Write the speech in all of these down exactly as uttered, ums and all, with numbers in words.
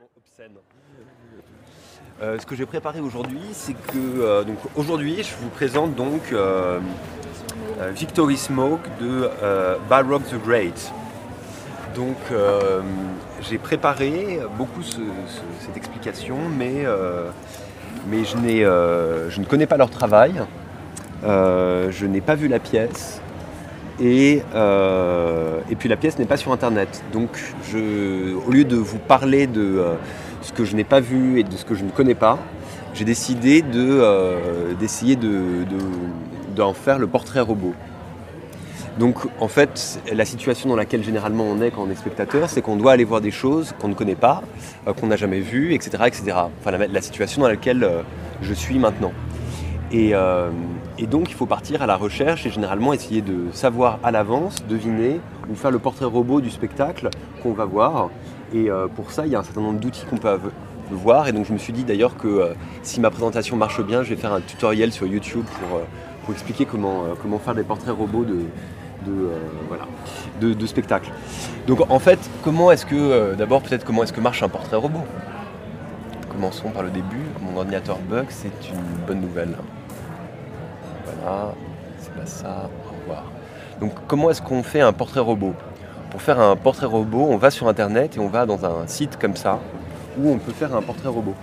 complètement obscène. Euh, ce que j'ai préparé aujourd'hui, c'est que euh, donc aujourd'hui, je vous présente donc euh, euh, Victory Smoke de euh, Balrog the Great. Donc euh, j'ai préparé beaucoup ce, ce, cette explication, mais, euh, mais je, n'ai, euh, je ne connais pas leur travail, euh, je n'ai pas vu la pièce. Et, euh, et puis la pièce n'est pas sur internet. Donc je, au lieu de vous parler de euh, ce que je n'ai pas vu et de ce que je ne connais pas, j'ai décidé de, euh, d'essayer de, de, d'en faire le portrait robot. Donc en fait, la situation dans laquelle généralement on est quand on est spectateur, c'est qu'on doit aller voir des choses qu'on ne connaît pas, euh, qu'on n'a jamais vues, et cetera, et cetera. Enfin la, la situation dans laquelle euh, je suis maintenant. Et, euh, et donc il faut partir à la recherche et généralement essayer de savoir à l'avance, deviner ou faire le portrait robot du spectacle qu'on va voir. Et euh, pour ça, il y a un certain nombre d'outils qu'on peut av- voir. Et donc je me suis dit d'ailleurs que euh, si ma présentation marche bien, je vais faire un tutoriel sur YouTube pour, euh, pour expliquer comment, euh, comment faire des portraits robots de, de, euh, voilà, de, de spectacles. Donc en fait, comment est-ce que, euh, d'abord peut-être comment est-ce que marche un portrait robot ? Commençons par le début. Mon ordinateur bug, c'est une bonne nouvelle. Voilà, c'est pas ça, au revoir. Donc comment est-ce qu'on fait un portrait robot ? Pour faire un portrait robot, on va sur internet et on va dans un site comme ça où on peut faire un portrait robot.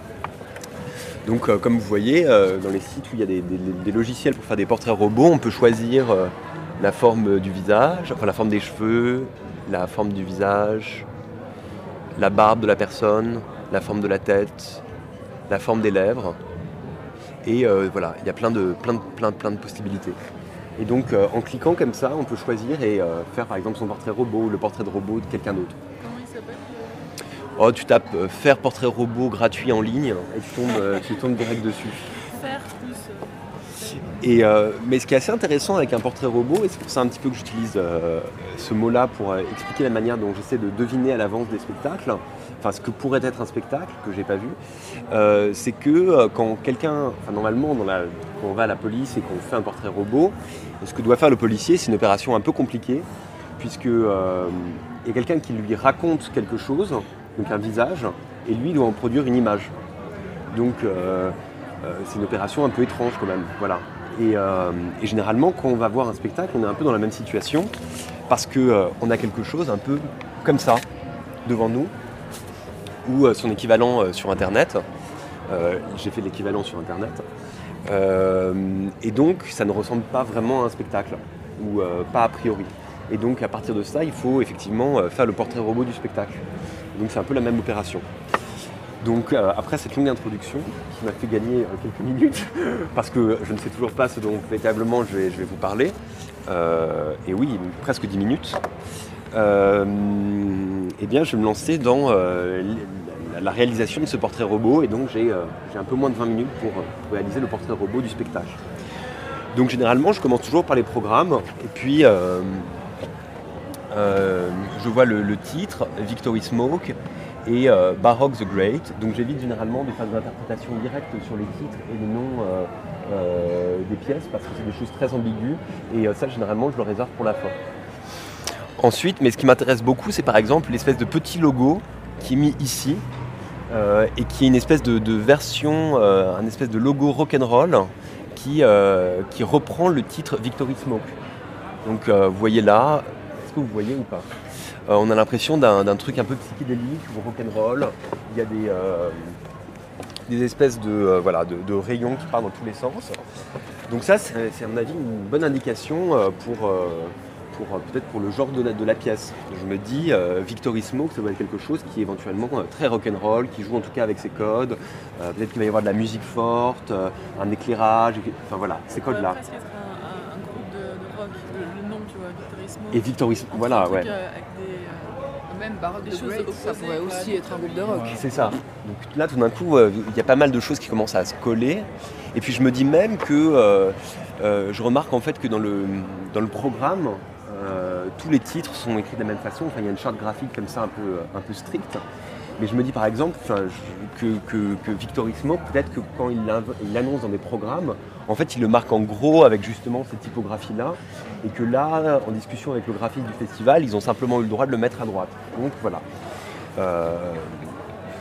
Donc euh, comme vous voyez, euh, dans les sites où il y a des, des, des logiciels pour faire des portraits robots, on peut choisir euh, la forme du visage, enfin la forme des cheveux, la forme du visage, la barbe de la personne, la forme de la tête, la forme des lèvres. Et euh, voilà, il y a plein de, plein, de, plein, de, plein de possibilités. Et donc euh, en cliquant comme ça, on peut choisir et euh, faire par exemple son portrait robot ou le portrait de robot de quelqu'un d'autre. Comment il s'appelle ? Oh, tu tapes euh, faire portrait robot gratuit en ligne et tu tombes, euh, tu tombes direct dessus. Faire plus. Euh... Et, euh, mais ce qui est assez intéressant avec un portrait robot, et c'est pour ça un petit peu que j'utilise euh, ce mot-là pour euh, expliquer la manière dont j'essaie de deviner à l'avance des spectacles, enfin ce que pourrait être un spectacle que j'ai pas vu, euh, c'est que euh, quand quelqu'un, enfin normalement dans la, quand on va à la police et qu'on fait un portrait robot, ce que doit faire le policier, c'est une opération un peu compliquée, puisque euh, il y a quelqu'un qui lui raconte quelque chose, donc un visage, et lui doit en produire une image. Donc euh, euh, c'est une opération un peu étrange quand même, voilà. Et, euh, et généralement, quand on va voir un spectacle, on est un peu dans la même situation parce qu'on euh, a quelque chose un peu comme ça devant nous ou euh, son équivalent euh, sur Internet. Euh, j'ai fait l'équivalent sur Internet. Euh, et donc, ça ne ressemble pas vraiment à un spectacle ou euh, pas a priori. Et donc, à partir de ça, il faut effectivement euh, faire le portrait robot du spectacle. Donc, c'est un peu la même opération. Donc euh, après cette longue introduction qui m'a fait gagner euh, quelques minutes parce que je ne sais toujours pas ce dont véritablement je vais, je vais vous parler, euh, et oui, presque dix minutes, euh, eh bien je vais me lancer dans euh, la réalisation de ce portrait robot et donc j'ai, euh, j'ai un peu moins de vingt minutes pour, pour réaliser le portrait robot du spectacle. Donc généralement je commence toujours par les programmes et puis euh, euh, je vois le, le titre, Victory Smoke, et euh, Balrog the Great, donc j'évite généralement de faire des interprétations directes sur les titres et les noms euh, euh, des pièces parce que c'est des choses très ambiguës et euh, ça généralement je le réserve pour la fin. Ensuite, mais ce qui m'intéresse beaucoup, c'est par exemple l'espèce de petit logo qui est mis ici euh, et qui est une espèce de, de version, euh, un espèce de logo rock'n'roll qui, euh, qui reprend le titre Victory Smoke. Donc euh, vous voyez là, est-ce que vous voyez ou pas ? Euh, on a l'impression d'un, d'un truc un peu psychédélique ou rock'n'roll. Il y a des, euh, des espèces de, euh, voilà, de, de rayons qui partent dans tous les sens. Donc ça, c'est, c'est à mon avis une bonne indication euh, pour, euh, pour, euh, peut-être pour le genre de la, de la pièce. Je me dis, euh, Victory Smoke, ça doit être quelque chose qui est éventuellement euh, très rock'n'roll, qui joue en tout cas avec ses codes. Euh, peut-être qu'il va y avoir de la musique forte, euh, un éclairage, enfin voilà, ces codes-là. Presque être un, un, un groupe de, de rock, le, le nom, tu vois, Victory Smoke. Et Victory Smoke, voilà, ouais. Euh, avec des, euh, même Balrog des the choses Great, opposées, ça pourrait quoi, aussi des être un trucs. groupe de rock. C'est ça. Donc là, tout d'un coup, euh, il y a pas mal de choses qui commencent à se coller. Et puis je me dis même que euh, euh, je remarque en fait que dans le, dans le programme, euh, tous les titres sont écrits de la même façon. Enfin, il y a une charte graphique comme ça un peu, un peu stricte. Mais je me dis par exemple que, que, que Victory Smoke, peut-être que quand il l'annonce dans des programmes, en fait il le marque en gros avec justement cette typographie-là, et que là, en discussion avec le graphiste du festival, ils ont simplement eu le droit de le mettre à droite. Donc voilà. Euh,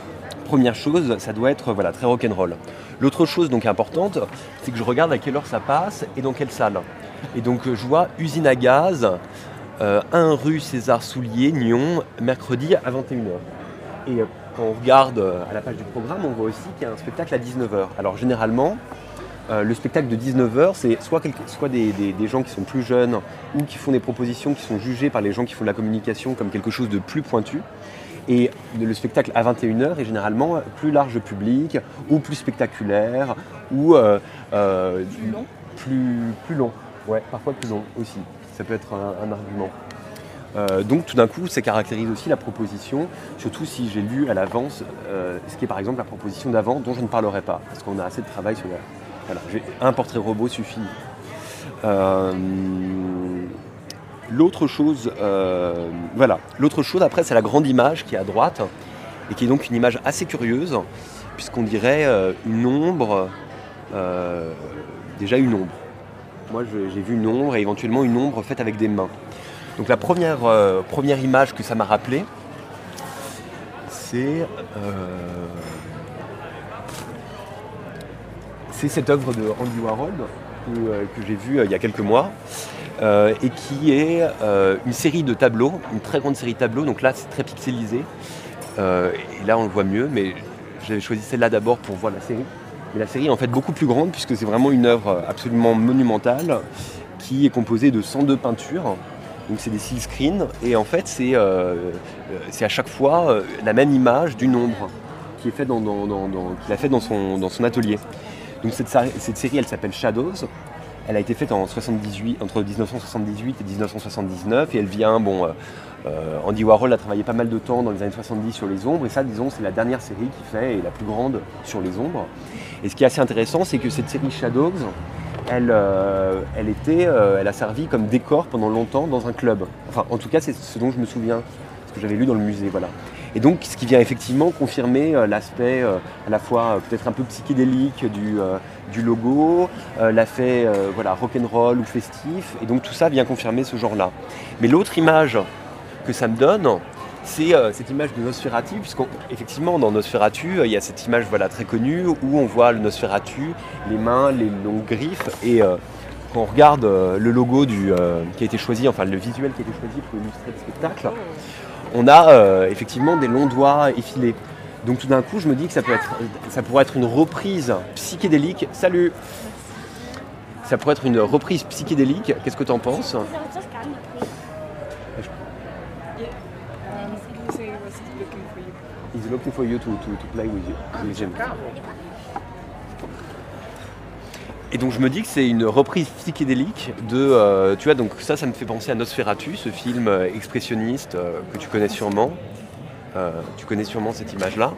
première chose, ça doit être voilà, très rock'n'roll. L'autre chose donc importante, c'est que je regarde à quelle heure ça passe et dans quelle salle. Et donc je vois Usine à gaz, euh, un rue César Soulier, Nyon, mercredi à vingt et une heures. Et euh, quand on regarde euh, à la page du programme, on voit aussi qu'il y a un spectacle à dix-neuf heures. Alors généralement, euh, le spectacle de dix-neuf heures, c'est soit, quelque, soit des, des, des gens qui sont plus jeunes ou qui font des propositions qui sont jugées par les gens qui font de la communication comme quelque chose de plus pointu. Et le spectacle à vingt et une heures est généralement plus large public, ou plus spectaculaire, ou euh, euh, Plus long. Plus, plus long, ouais, parfois plus long aussi. Ça peut être un, un argument. Euh, donc tout d'un coup, ça caractérise aussi la proposition, surtout si j'ai lu à l'avance euh, ce qui est par exemple la proposition d'avant, dont je ne parlerai pas, parce qu'on a assez de travail sur la... Voilà, j'ai- un portrait robot suffit. Euh, L'autre chose, euh, voilà, l'autre chose après, c'est la grande image qui est à droite, et qui est donc une image assez curieuse, puisqu'on dirait euh, une ombre, euh, déjà une ombre. Moi, je- j'ai vu une ombre, et éventuellement une ombre faite avec des mains. Donc la première, euh, première image que ça m'a rappelé, c'est euh, c'est cette œuvre de Andy Warhol que, euh, que j'ai vue euh, il y a quelques mois. Euh, et qui est euh, une série de tableaux, une très grande série de tableaux. Donc là, c'est très pixelisé. Euh, et là, on le voit mieux, mais j'avais choisi celle-là d'abord pour voir la série. Mais la série est en fait beaucoup plus grande, puisque c'est vraiment une œuvre absolument monumentale qui est composée de cent deux peintures. Donc c'est des seal screens, et en fait, c'est euh, c'est à chaque fois euh, la même image d'une ombre qui est faite dans, dans, dans, dans- qu'il a fait dans son, dans son atelier. Donc cette, sa- cette série, elle s'appelle Shadows. Elle a été faite en soixante-dix-huit, entre dix-neuf cent soixante-dix-huit et dix-neuf cent soixante-dix-neuf, et elle vient, bon, euh, euh, Andy Warhol a travaillé pas mal de temps dans les années soixante-dix sur les ombres, et ça, disons, c'est la dernière série qu'il fait, et la plus grande sur les ombres. Et ce qui est assez intéressant, c'est que cette série Shadows, elle, euh, elle, était, euh, elle a servi comme décor pendant longtemps dans un club. Enfin, en tout cas, c'est ce dont je me souviens, ce que j'avais lu dans le musée, voilà. Et donc, ce qui vient effectivement confirmer euh, l'aspect euh, à la fois euh, peut-être un peu psychédélique du, euh, du logo, euh, l'aspect euh, voilà, rock'n'roll ou festif, et donc tout ça vient confirmer ce genre-là. Mais l'autre image que ça me donne, c'est euh, cette image de Nosferatu, puisqu'effectivement dans Nosferatu, euh, il y a cette image voilà, très connue où on voit le Nosferatu, les mains, les longues griffes, et euh, quand on regarde euh, le logo du, euh, qui a été choisi, enfin le visuel qui a été choisi pour illustrer le spectacle, on a euh, effectivement des longs doigts effilés. Donc tout d'un coup, je me dis que ça, peut être, ça pourrait être une reprise psychédélique. Salut. Ça pourrait être une reprise psychédélique. Qu'est-ce que tu en penses? Yeah. Um, he said he was looking for you. He's looking for you to, to, to play with, you, with him. Et donc je me dis que c'est une reprise psychédélique de, euh, tu vois, donc ça, ça me fait penser à Nosferatu, ce film euh, expressionniste euh, que tu connais sûrement. Euh, tu connais sûrement cette image-là.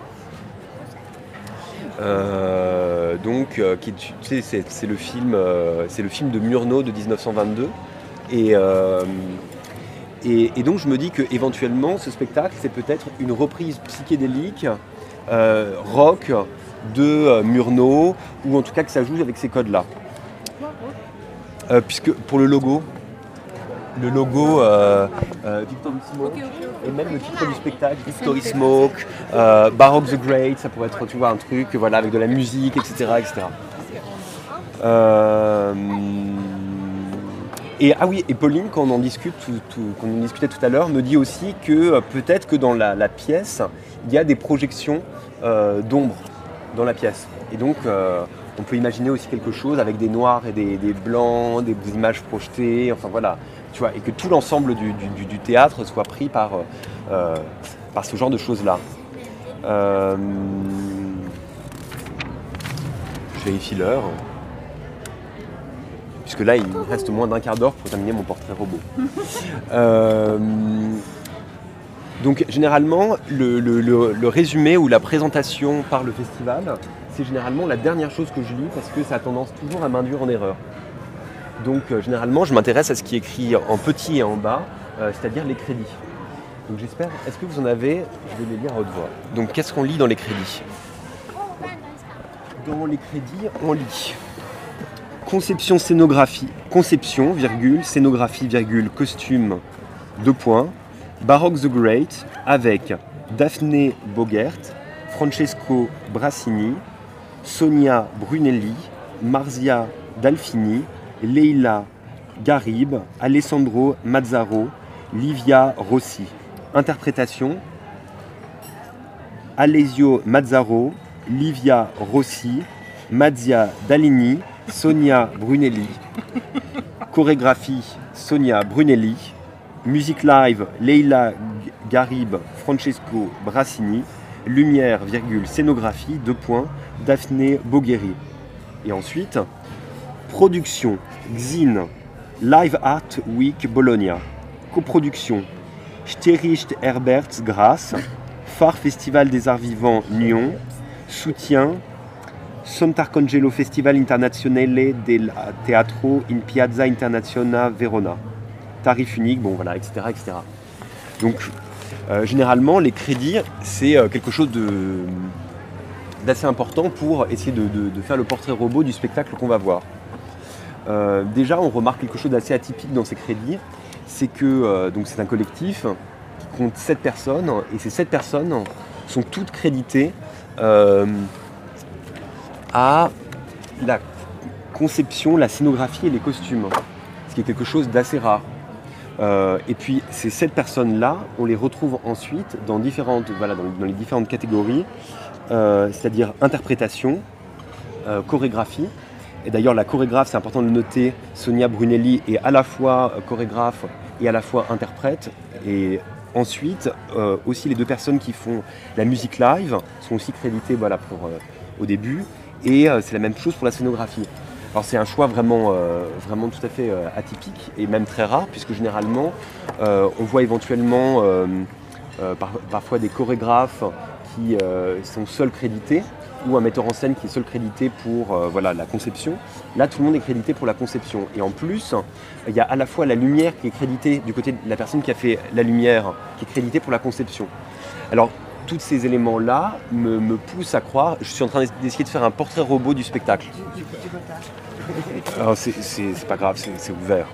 Euh, donc, euh, qui, tu sais, c'est, c'est le film, euh, c'est le film de Murnau de dix-neuf cent vingt-deux. Et, euh, et, et donc je me dis que éventuellement, ce spectacle, c'est peut-être une reprise psychédélique, euh, rock, de euh, Murnau, ou en tout cas que ça joue avec ces codes-là. Euh, puisque pour le logo, le logo euh, euh, Victory Smoke, Ok, ok, ok. et même le titre du spectacle, Victory Smoke, euh, Baroque the Great, ça pourrait être, tu vois, un truc, voilà, avec de la musique, et cetera, et cetera. Euh, et ah oui, et Pauline, quand on en discute, tout, tout- quand on en discutait tout à l'heure, me dit aussi que euh, peut-être que dans la, la pièce, il y a des projections euh, d'ombre dans la pièce. Et donc, euh, on peut imaginer aussi quelque chose avec des noirs et des, des blancs, des images projetées, enfin voilà, tu vois, et que tout l'ensemble du, du- du- du théâtre soit pris par, euh, par ce genre de choses-là. Euh, je vérifie l'heure, puisque là, il me reste moins d'un quart d'heure pour terminer mon portrait robot. Euh, donc, généralement, le, le- le- le résumé ou la présentation par le festival, c'est généralement la dernière chose que je lis parce que ça a tendance toujours à m'induire en erreur. Donc, euh, généralement, je m'intéresse à ce qui est écrit en petit et en bas, euh, c'est-à-dire les crédits. Donc, j'espère, est-ce que vous en avez? Je vais les lire à haute voix. Donc, qu'est-ce qu'on lit dans les crédits? Dans les crédits, on lit conception scénographie, conception, virgule, scénographie, virgule, costume, deux points, Baroque the Great, avec Daphné Bogert, Francesco Brassini, Sonia Brunelli, Marzia Dalfini, Leila Garib, Alessandro Mazzaro, Livia Rossi. Interprétation, Alessio Mazzaro, Livia Rossi, Marzia Dalini, Sonia Brunelli. Chorégraphie, Sonia Brunelli. Musique live, Leila Garib, Francesco Brassini. Lumière, virgule, scénographie, deux points, Daphné Bogheri. Et ensuite, production, Xin, Live Art Week Bologna. Coproduction, Stericht Herberts Graz, Phare Festival des Arts Vivants Nyon. Soutien, Sant'Arcangelo Festival Internazionale del Teatro in Piazza Internazionale Verona. Tarif unique, bon voilà, et cetera et cetera. Donc, euh, généralement, les crédits, c'est euh, quelque chose de, d'assez important pour essayer de, de, de faire le portrait robot du spectacle qu'on va voir. Euh, déjà, on remarque quelque chose d'assez atypique dans ces crédits, c'est que euh, donc c'est un collectif qui compte sept personnes, et ces sept personnes sont toutes créditées euh, à la conception, la scénographie et les costumes, ce qui est quelque chose d'assez rare. Euh, et puis ces sept personnes-là, on les retrouve ensuite dans, différentes, voilà, dans, dans les différentes catégories, euh, c'est-à-dire interprétation, euh, chorégraphie. Et d'ailleurs la chorégraphe, c'est important de le noter, Sonia Brunelli est à la fois chorégraphe et à la fois interprète. Et ensuite, euh, aussi les deux personnes qui font la musique live sont aussi créditées voilà, pour, euh, au début. Et euh, c'est la même chose pour la scénographie. Alors c'est un choix vraiment, euh, vraiment tout à fait euh, atypique et même très rare, puisque généralement euh, on voit éventuellement euh, euh, par, parfois des chorégraphes qui euh, sont seuls crédités, ou un metteur en scène qui est seul crédité pour euh, voilà, la conception. Là, tout le monde est crédité pour la conception. Et en plus, il y a à la fois la lumière qui est créditée du côté de la personne qui a fait la lumière, qui est créditée pour la conception. Alors, tous ces éléments-là me, me poussent à croire, je suis en train d'essayer de faire un portrait robot du spectacle. Alors, c'est, c'est, c'est pas grave, c'est, c'est ouvert.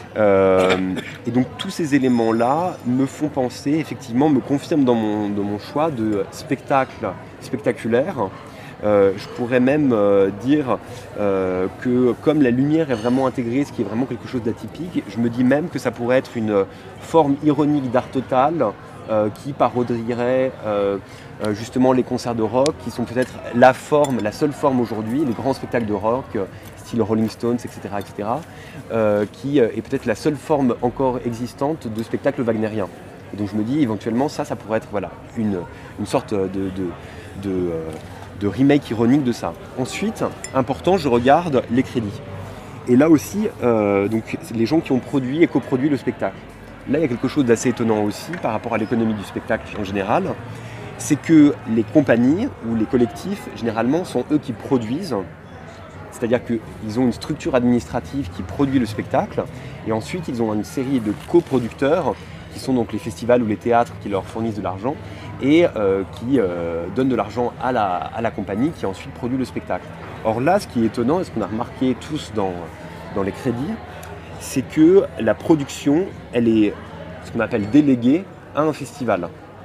Euh, et donc tous ces éléments-là me font penser, effectivement, me confirment dans mon, dans mon choix de spectacle spectaculaire. Euh, je pourrais même euh, dire euh, que comme la lumière est vraiment intégrée, ce qui est vraiment quelque chose d'atypique, je me dis même que ça pourrait être une forme ironique d'art total euh, qui parodierait euh, euh, justement les concerts de rock, qui sont peut-être la forme, la seule forme aujourd'hui, les grands spectacles de rock, euh, style Rolling Stones, et cetera, et cetera, euh, qui est peut-être la seule forme encore existante de spectacle wagnérien. Et donc je me dis éventuellement ça, ça pourrait être voilà, une, une sorte de, de, de, euh, de remake ironique de ça. Ensuite, important, je regarde les crédits. Et là aussi, euh, donc, les gens qui ont produit et coproduit le spectacle. Là, il y a quelque chose d'assez étonnant aussi par rapport à l'économie du spectacle en général. C'est que les compagnies ou les collectifs, généralement, sont eux qui produisent. C'est-à-dire qu'ils ont une structure administrative qui produit le spectacle. Et ensuite, ils ont une série de coproducteurs qui sont donc les festivals ou les théâtres qui leur fournissent de l'argent et euh, qui euh, donnent de l'argent à la, à la compagnie qui ensuite produit le spectacle. Or là, ce qui est étonnant et ce qu'on a remarqué tous dans, dans les crédits, c'est que la production, elle est ce qu'on appelle déléguée à un festival.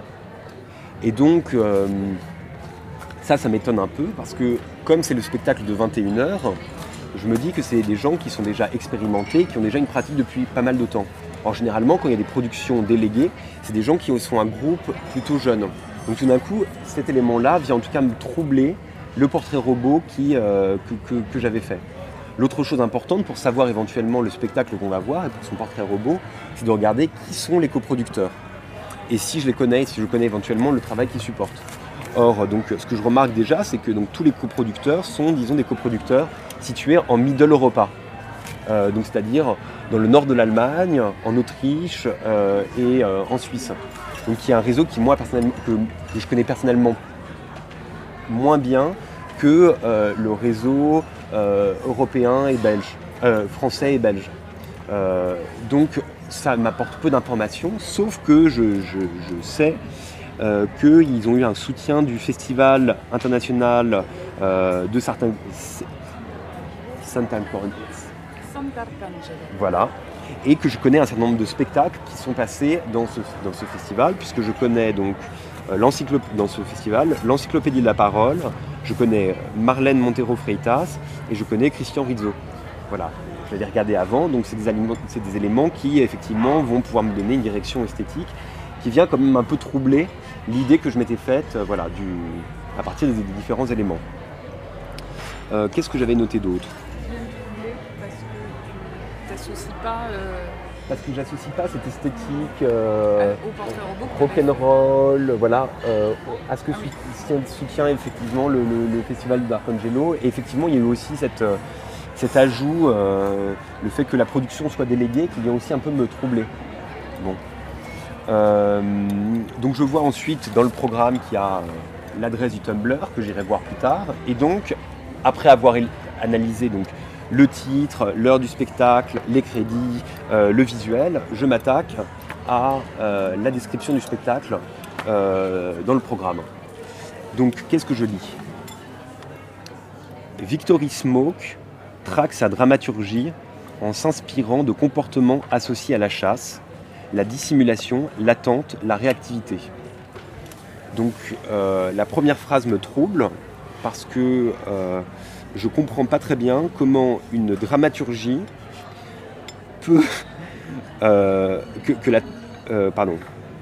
Et donc, euh, ça, ça m'étonne un peu parce que comme c'est le spectacle de vingt et une heures, je me dis que c'est des gens qui sont déjà expérimentés, qui ont déjà une pratique depuis pas mal de temps. Or, généralement, quand il y a des productions déléguées, c'est des gens qui sont un groupe plutôt jeune. Donc tout d'un coup, cet élément-là vient en tout cas me troubler le portrait robot qui, euh, que, que, que j'avais fait. L'autre chose importante pour savoir éventuellement le spectacle qu'on va voir et pour son portrait robot, c'est de regarder qui sont les coproducteurs. Et si je les connais, si je connais éventuellement le travail qu'ils supportent. Or, donc, ce que je remarque déjà, c'est que donc, tous les coproducteurs sont, disons, des coproducteurs situés en Middle Europa. Euh, donc, c'est-à-dire dans le nord de l'Allemagne, en Autriche euh, et euh, en Suisse. Donc il y a un réseau qui, moi, personnellement, que, que je connais personnellement moins bien que euh, le réseau euh, européen et belge, euh, français et belge. Euh, donc ça m'apporte peu d'informations, sauf que je, je, je sais euh, qu'ils ont eu un soutien du festival international euh, de certains... Sant'Arcangelo. Voilà. Et que je connais un certain nombre de spectacles qui sont passés dans ce, dans ce festival, puisque je connais donc euh, l'encyclop- dans ce festival l'Encyclopédie de la parole, je connais Marlène Montero Freitas et je connais Christian Rizzo. Voilà, je l'avais regardé avant, donc c'est des, aliments- c'est des éléments qui effectivement vont pouvoir me donner une direction esthétique qui vient quand même un peu troubler l'idée que je m'étais faite euh, voilà, du, à partir des, des différents éléments. Euh, qu'est-ce que j'avais noté d'autre ? Tu viens de troubler parce que tu n'associes pas euh, Parce que j'associe pas cette esthétique euh, au portrait robot. rock'n'roll, voilà, euh, à ce que Ah oui. soutient, soutient effectivement le, le- le festival d'Arcangelo. Et effectivement, il y a eu aussi cette, euh, cet ajout, euh, le fait que la production soit déléguée, qui vient aussi un peu me troubler. Bon. Euh, donc je vois ensuite dans le programme qu'il y a euh, l'adresse du Tumblr que j'irai voir plus tard. Et donc, après avoir el- analysé donc, le titre, l'heure du spectacle, les crédits, euh, le visuel, je m'attaque à euh, la description du spectacle euh, dans le programme. Donc qu'est-ce que je lis ? Victory Smoke traque sa dramaturgie en s'inspirant de comportements associés à la chasse, la dissimulation, l'attente, la réactivité. Donc euh, la première phrase me trouble parce que euh, je ne comprends pas très bien comment une dramaturgie peut... euh, que, que la... euh, pardon.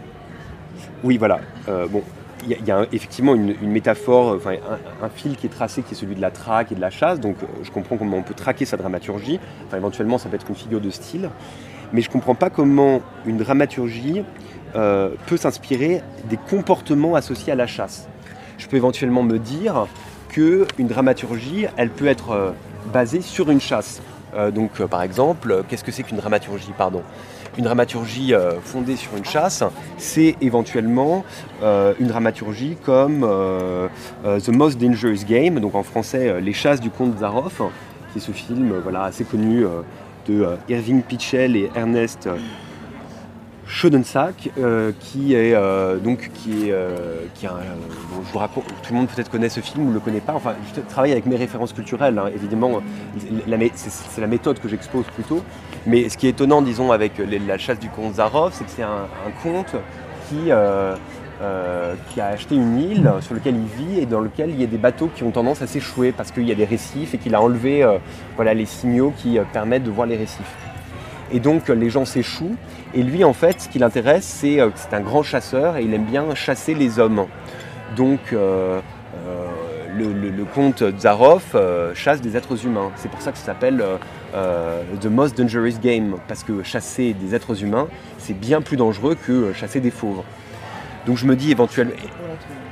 Oui, voilà. Euh, bon, il y a, y a un- effectivement une, une métaphore, enfin, un, un fil qui est tracé qui est celui de la traque et de la chasse. Donc euh, je comprends comment on peut traquer sa dramaturgie. Enfin, éventuellement, ça peut être une figure de style. Mais je ne comprends pas comment une dramaturgie euh, peut s'inspirer des comportements associés à la chasse. Je peux éventuellement me dire qu'une dramaturgie, elle peut être euh, basée sur une chasse. Euh, donc, euh, par exemple, euh, qu'est-ce que c'est qu'une dramaturgie, pardon ? Une dramaturgie euh, fondée sur une chasse, c'est éventuellement euh, une dramaturgie comme euh, euh, The Most Dangerous Game, donc en français euh, Les chasses du comte Zaroff, qui est ce film euh, voilà, assez connu euh, de euh, Irving Pitchell et Ernest euh, Schoedensack, euh, qui est euh, donc qui est, euh, qui est un, euh, bon, je vous raconte, tout le monde peut-être connaît ce film ou ne le connaît pas. Enfin, je travaille avec mes références culturelles, hein, évidemment. La, c'est, c'est la méthode que j'expose plutôt. Mais ce qui est étonnant, disons, avec les, la chasse du comte Zaroff, c'est que c'est un, un comte qui euh, euh, qui a acheté une île sur laquelle il vit et dans laquelle il y a des bateaux qui ont tendance à s'échouer parce qu'il y a des récifs et qu'il a enlevé euh, voilà, les signaux qui euh, permettent de voir les récifs. Et donc les gens s'échouent, et lui en fait ce qui l'intéresse c'est que c'est un grand chasseur et il aime bien chasser les hommes. Donc euh, euh, le, le, le comte Zaroff euh, chasse des êtres humains. C'est pour ça que ça s'appelle euh, The Most Dangerous Game, parce que chasser des êtres humains c'est bien plus dangereux que chasser des fauves. Donc je me dis éventuellement... Comment ?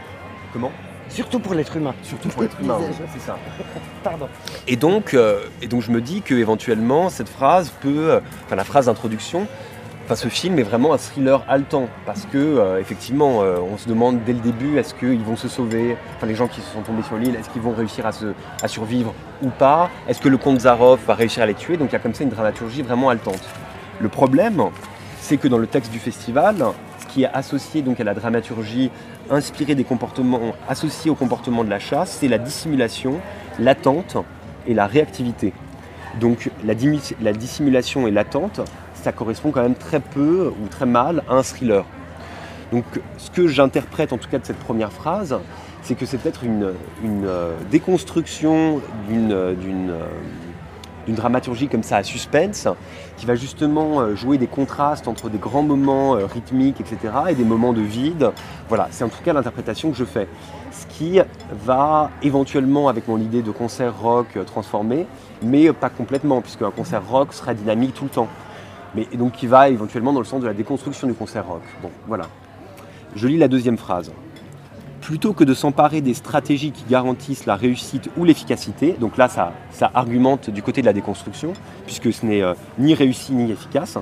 Surtout pour l'être humain. Surtout pour l'être humain, Disais-je. c'est ça. Pardon. Et donc, euh, et donc je me dis que éventuellement cette phrase peut, euh, enfin la phrase d'introduction, enfin ce film est vraiment un thriller haletant parce que euh, effectivement euh, on se demande dès le début est-ce qu'ils vont se sauver, enfin les gens qui se sont tombés sur l'île, est-ce qu'ils vont réussir à, se, à survivre ou pas, est-ce que le comte Zaroff va réussir à les tuer, donc il y a comme ça une dramaturgie vraiment haletante. Le problème, c'est que dans le texte du festival, ce qui est associé donc à la dramaturgie inspirée des comportements associés au comportement de la chasse, c'est la dissimulation, l'attente et la réactivité. Donc la, dimi- la dissimulation et l'attente, ça correspond quand même très peu ou très mal à un thriller. Donc ce que j'interprète en tout cas de cette première phrase, c'est que c'est peut-être une, une euh, déconstruction d'une, euh, d'une, euh, d'une dramaturgie comme ça à suspense, qui va justement euh, jouer des contrastes entre des grands moments euh, rythmiques, et cetera, et des moments de vide. Voilà, c'est en tout cas l'interprétation que je fais. Ce qui va éventuellement, avec mon idée de concert rock, euh, transformer, mais pas complètement, puisque un concert rock serait dynamique tout le temps. Mais et donc qui va éventuellement dans le sens de la déconstruction du concert rock. Bon, voilà. Je lis la deuxième phrase. Plutôt que de s'emparer des stratégies qui garantissent la réussite ou l'efficacité, donc là ça, ça argumente du côté de la déconstruction, puisque ce n'est euh, ni réussi ni efficace,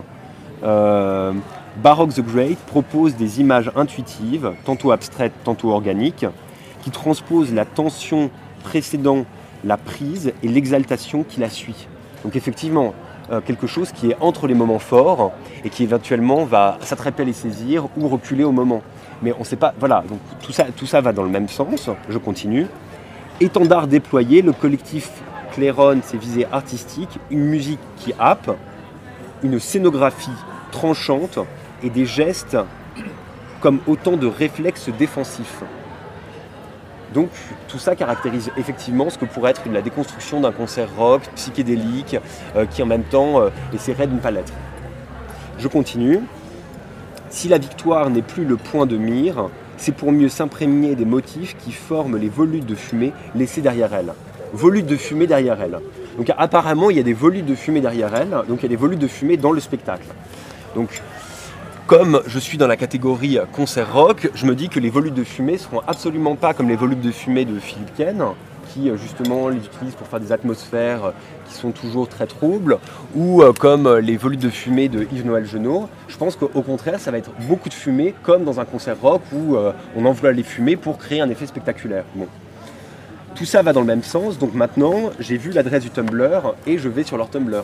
euh, Baroque the Great propose des images intuitives, tantôt abstraites, tantôt organiques, qui transposent la tension précédant la prise et l'exaltation qui la suit. Donc effectivement, euh, quelque chose qui est entre les moments forts et qui éventuellement va s'attraper à les saisir ou reculer au moment. Mais on ne sait pas, voilà, donc tout ça, tout ça va dans le même sens, je continue. Étendard déployé, le collectif claironne ses visées artistiques, une musique qui happe, une scénographie tranchante et des gestes comme autant de réflexes défensifs. Donc tout ça caractérise effectivement ce que pourrait être une, la déconstruction d'un concert rock, psychédélique, euh, qui en même temps euh, essaierait de ne pas l'être. Je continue. Si la victoire n'est plus le point de mire, c'est pour mieux s'imprégner des motifs qui forment les volutes de fumée laissées derrière elle. Volutes de fumée derrière elle. Donc apparemment il y a des volutes de fumée derrière elle, donc il y a des volutes de fumée dans le spectacle. Donc comme je suis dans la catégorie concert rock, je me dis que les volutes de fumée ne seront absolument pas comme les volutes de fumée de Philippe Ken, qui justement les utilise pour faire des atmosphères qui sont toujours très troubles, ou comme les volutes de fumée de Yves Noël Genot. Je pense qu'au contraire, ça va être beaucoup de fumée, comme dans un concert rock où on envoie les fumées pour créer un effet spectaculaire. Bon. Tout ça va dans le même sens, donc maintenant j'ai vu l'adresse du Tumblr et je vais sur leur Tumblr.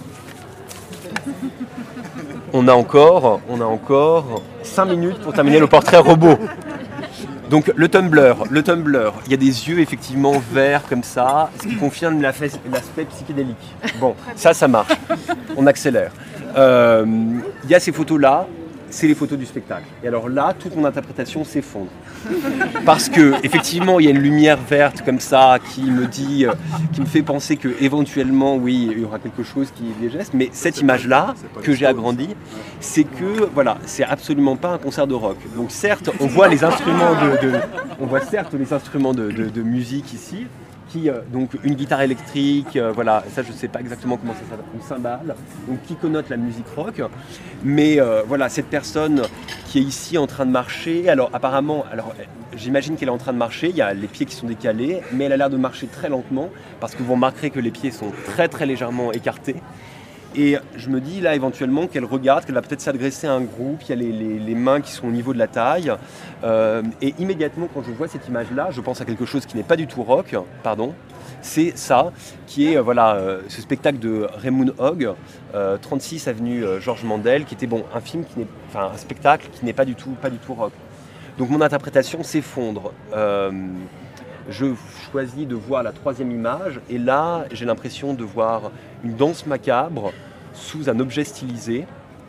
On a encore, on a encore cinq minutes pour terminer le portrait robot. Donc le Tumblr, le Tumblr, il y a des yeux effectivement verts comme ça, ce qui confirme l'aspect psychédélique. Bon, ça, ça marche. On accélère. Euh, il y a ces photos-là, c'est les photos du spectacle. Et alors là, toute mon interprétation s'effondre. Parce que effectivement, il y a une lumière verte comme ça qui me dit, euh, qui me fait penser que éventuellement, oui, il y aura quelque chose qui est des gestes. Mais cette image-là que j'ai agrandie, c'est que voilà, c'est absolument pas un concert de rock. Donc certes, on voit les instruments de, de on voit certes les instruments de, de, de musique ici. Qui, euh, donc une guitare électrique, euh, voilà, ça je ne sais pas exactement comment ça s'appelle, une cymbale, donc qui connote la musique rock. Mais euh, voilà, cette personne qui est ici en train de marcher, alors apparemment, alors j'imagine qu'elle est en train de marcher, il y a les pieds qui sont décalés, mais elle a l'air de marcher très lentement, parce que vous remarquerez que les pieds sont très très légèrement écartés. Et je me dis là éventuellement qu'elle regarde, qu'elle va peut-être s'adresser à un groupe, il y a les, les, les mains qui sont au niveau de la taille. Euh, et immédiatement quand je vois cette image-là, je pense à quelque chose qui n'est pas du tout rock, pardon. C'est ça, qui est euh, voilà, euh, ce spectacle de Raymond Hogg, euh, trente-six avenue euh, Georges Mandel, qui était bon, un film qui n'est, enfin un spectacle qui n'est pas du tout, pas du tout rock. Donc mon interprétation s'effondre. Euh, Je choisis de voir la troisième image et là j'ai l'impression de voir une danse macabre sous un objet stylisé.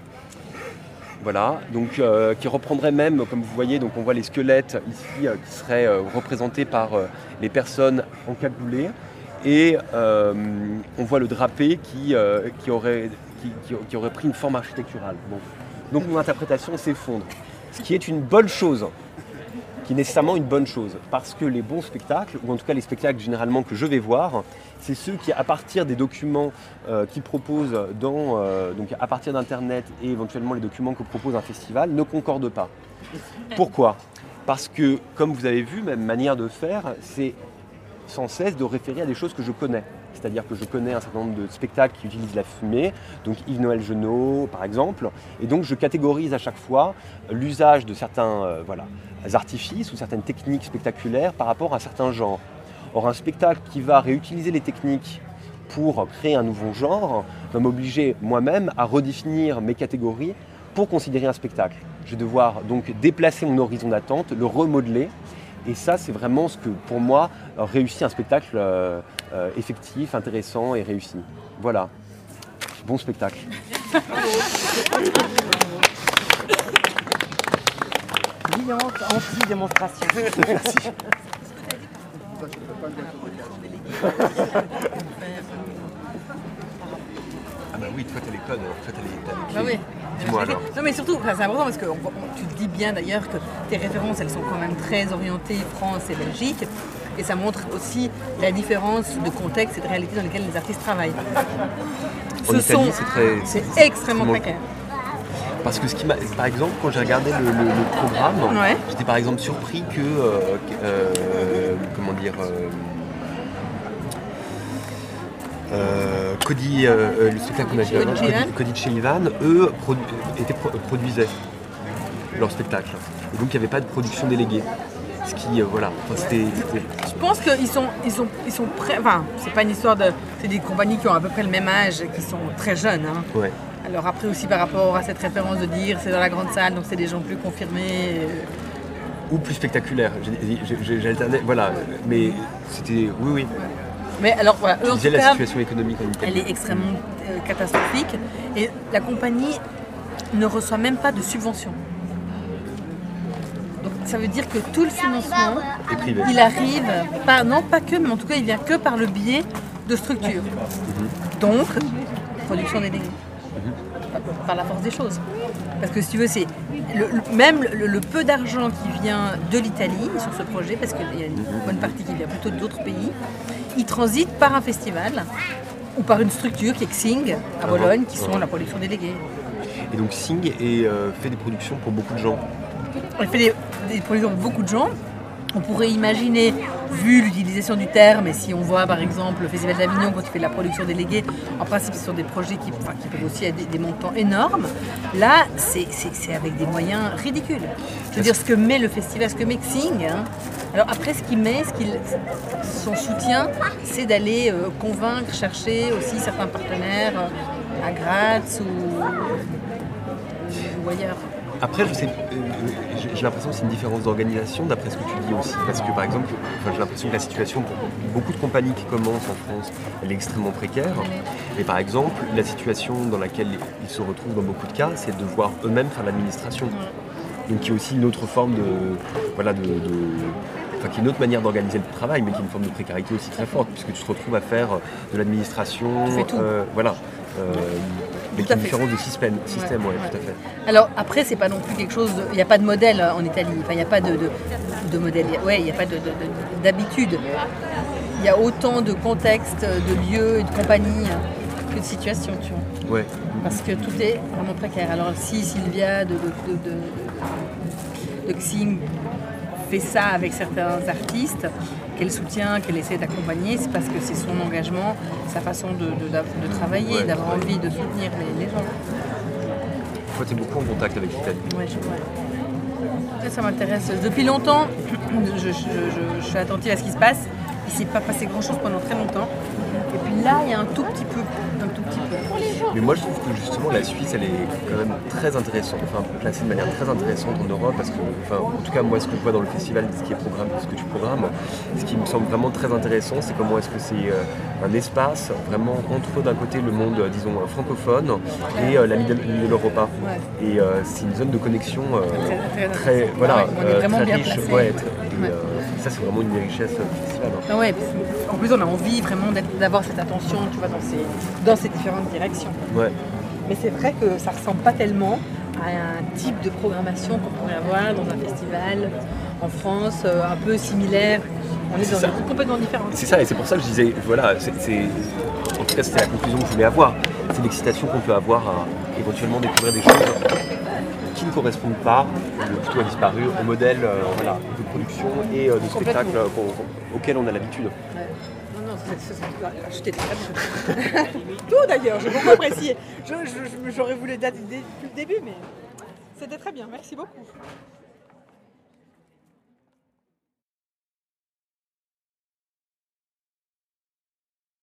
Voilà, donc euh, qui reprendrait même, comme vous voyez, donc on voit les squelettes ici euh, qui seraient euh, représentés par euh, les personnes encagoulées et euh, on voit le drapé qui, euh, qui, aurait, qui, qui, qui aurait pris une forme architecturale. Bon. Donc mon interprétation s'effondre, ce qui est une bonne chose. Qui est nécessairement une bonne chose, parce que les bons spectacles, ou en tout cas les spectacles généralement que je vais voir, c'est ceux qui, à partir des documents euh, qu'ils proposent, dans, euh, donc à partir d'Internet et éventuellement les documents que propose un festival, ne concordent pas. Pourquoi ? Parce que, comme vous avez vu, ma manière de faire, c'est sans cesse de référer à des choses que je connais. C'est-à-dire que je connais un certain nombre de spectacles qui utilisent la fumée, donc Yves Noël Genot par exemple, et donc je catégorise à chaque fois l'usage de certains euh, voilà, artifices ou certaines techniques spectaculaires par rapport à certains genres. Or un spectacle qui va réutiliser les techniques pour créer un nouveau genre va m'obliger moi-même à redéfinir mes catégories pour considérer un spectacle. Je vais devoir donc déplacer mon horizon d'attente, le remodeler. Et ça, c'est vraiment ce que, pour moi, réussit un spectacle euh, euh, effectif, intéressant et réussi. Voilà. Bon spectacle. Brillante anti-démonstration. Merci. Ah bah oui, toi t'as les codes, toi t'as les, t'as les clés. Bah oui. Dis-moi alors. Non mais surtout, enfin, c'est important parce que on- on- tu te dis bien d'ailleurs que tes références elles sont quand même très orientées France et Belgique et ça montre aussi la différence de contexte et de réalité dans lesquelles les artistes travaillent. En Ce Italie, sont- c'est très- c'est c'est- extrêmement c'est- précaire. Parce que ce qui m'a, par exemple, quand j'ai regardé le, le- le programme, Ouais. j'étais par exemple surpris que, euh, que- euh, comment dire, euh, euh, Cody, euh, le spectacle qu'on a vu avant, Cody Sullivan. Cody Sullivan, eux produ- étaient pro- produisaient leur spectacle. Et donc il n'y avait pas de production déléguée. Ce qui, euh, voilà, enfin, c'était, c'était- Je pense qu'ils sont, ils sont, ils sont prêts. Enfin, c'est pas une histoire de. C'est des compagnies qui ont à peu près le même âge, qui sont très jeunes. Hein. ouais. Alors après aussi par rapport à cette référence de dire c'est dans la grande salle, donc c'est des gens plus confirmés. euh, Ou plus spectaculaire. J'ai, j'ai, j'ai- j'alternais, voilà, mais c'était, oui, oui. Mais alors voilà, eux Je en disais tout la cas, situation économique en Italie. elle est extrêmement euh, catastrophique et la compagnie ne reçoit même pas de subvention. ça veut dire que tout le financement, Et privé. il arrive, pas, non pas que, mais en tout cas il vient que par le biais de structures. Mm-hmm. Donc, production déléguée. Mm-hmm. Par la force des choses. Parce que si tu veux, c'est le, le, même le, le peu d'argent qui vient de l'Italie sur ce projet, parce qu'il y a une bonne partie qui vient plutôt d'autres pays, il transite par un festival ou par une structure qui est Xing à Bologne, qui sont la production déléguée. Et donc Xing est, euh, fait des productions pour beaucoup de gens. Elle fait des, des productions pour beaucoup de gens. On pourrait imaginer, vu l'utilisation du terme, et si on voit par exemple le Festival d'Avignon quand il fait de la production déléguée, en principe ce sont des projets qui, enfin, qui peuvent aussi être des, des montants énormes. Là, c'est, c'est, c'est avec des moyens ridicules. Je veux dire, ce que met le festival, ce que met Xing, hein. Alors après, ce qu'il met, ce qu'il, son soutien, c'est d'aller euh, convaincre, chercher aussi certains partenaires euh, à Graz ou, ou ailleurs. Après, je sais, euh, j'ai l'impression que c'est une différence d'organisation d'après ce que tu dis aussi. Parce que par exemple, enfin, j'ai l'impression que la situation pour beaucoup de compagnies qui commencent en France, elle est extrêmement précaire. Et par exemple, la situation dans laquelle ils se retrouvent dans beaucoup de cas, c'est de devoir eux-mêmes faire l'administration. Donc il y a aussi une autre forme de... Voilà, de, de enfin, qui est une autre manière d'organiser le travail, mais qui est une forme de précarité aussi très forte, puisque tu te retrouves à faire de l'administration. Tu fais tout. Euh, voilà. Euh, mais qui est une différence de système, système ouais, ouais, tout à fait. Alors après, c'est pas non plus quelque chose. Il n'y a pas de modèle en Italie. Enfin, il n'y a pas de, de, de modèle. Ouais, il n'y a pas de, de, de, d'habitude. Il y a autant de contextes, de lieux et de compagnies que de situations, tu vois. Ouais. Parce que tout est vraiment précaire. Alors si Sylvia de, de, de, de, de, de Xing fait ça avec certains artistes, qu'elle soutient, qu'elle essaie d'accompagner, c'est parce que c'est son engagement, sa façon de, de, de travailler, ouais, d'avoir ouais. envie de soutenir les, les gens. Toi, tu es beaucoup en contact avec l'Italie. Oui, je vois. Ça m'intéresse. Depuis longtemps, je, je, je, je suis attentive à ce qui se passe. Il ne s'est pas passé grand-chose pendant très longtemps. Et puis là, il y a un tout petit peu. Un tout petit peu. Mais moi, je trouve que justement, la Suisse, elle est quand même très intéressante, enfin placée de manière très intéressante en Europe, parce que, enfin, en tout cas, moi, ce que je vois dans le festival, ce qui est programme, ce que tu programmes, ce qui me semble vraiment très intéressant, c'est comment est-ce que c'est euh, un espace vraiment entre, d'un côté, le monde, euh, disons, francophone et euh, la Middle Europa. Ouais. Et euh, c'est une zone de connexion euh, très, très, très, voilà, on est vraiment euh, très bien riche. placé. Ouais, et, ouais. Euh, ça, c'est vraiment une des richesses du festival. Hein. Ah ouais, en plus, on a envie vraiment d'avoir cette attention, tu vois, dans ces, dans ces différentes directions. Ouais. Mais c'est vrai que ça ressemble pas tellement à un type de programmation qu'on pourrait avoir dans un festival en France, euh, un peu similaire. On est, est dans ça. un truc complètement différent. C'est ça, et c'est pour ça que je disais, voilà, c'est, c'est, en tout cas, c'était la conclusion que je voulais avoir. C'est l'excitation qu'on peut avoir à éventuellement découvrir des choses qui ne correspondent pas, le couteau a disparu, au modèle euh, voilà, de production et euh, de spectacle qu'on, qu'on, auquel on a l'habitude. Ouais. Non, non, c'est, c'est, c'est, j'étais très bien. Tout d'ailleurs, j'ai beaucoup apprécié. Je, je, j'aurais voulu dater depuis le début, mais c'était très bien. Merci beaucoup.